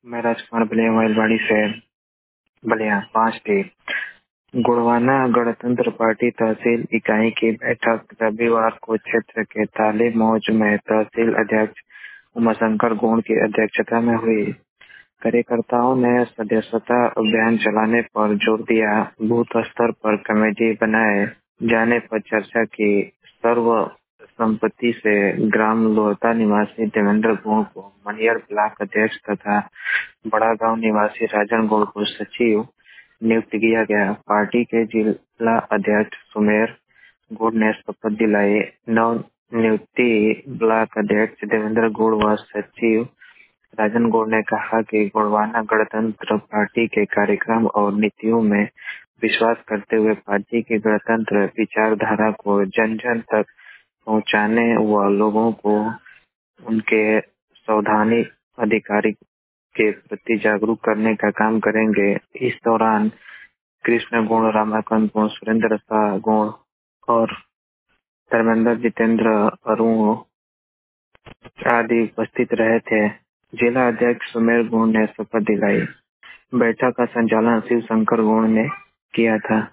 मैं राजकुमार बलिया मोबाइलवाड़ी से बलिया 5 गुड़वाना गणतंत्र पार्टी तहसील इकाई की बैठक रविवार को क्षेत्र के ताले मौज में तहसील अध्यक्ष उमाशंकर गोंड की अध्यक्षता में हुई। कार्यकर्ताओं ने सदस्यता अभियान चलाने पर जोर दिया। बूथ स्तर पर कमेटी बनाए जाने पर चर्चा की। सर्व संपत्ति से ग्राम लोहता निवासी देवेंद्र गोंड को मनियर ब्लॉक अध्यक्ष तथा बड़ा गांव निवासी राजन गोंड को सचिव नियुक्त किया गया। पार्टी के जिला अध्यक्ष सुमेर गोंड ने शपथ दिलाई। नव नियुक्ति ब्लॉक अध्यक्ष देवेंद्र गोंड व सचिव राजन गोंड ने कहा कि गोंडवाना गणतंत्र पार्टी के कार्यक्रम और नीतियों में विश्वास करते हुए पार्टी की गणतंत्र विचारधारा को जन जन तक पहुंचाने व लोगों को उनके संवैधानिक अधिकार के प्रति जागरूक करने का काम करेंगे। इस दौरान कृष्ण गोंड, रामाकांत गोंड, सुरेंद्र शाह गोंड और धर्मेंद्र जितेंद्र अरुण आदि उपस्थित रहे थे। जिला अध्यक्ष सुमेर गोंड ने शपथ दिलाई। बैठक का संचालन शिव शंकर गोंड ने किया था।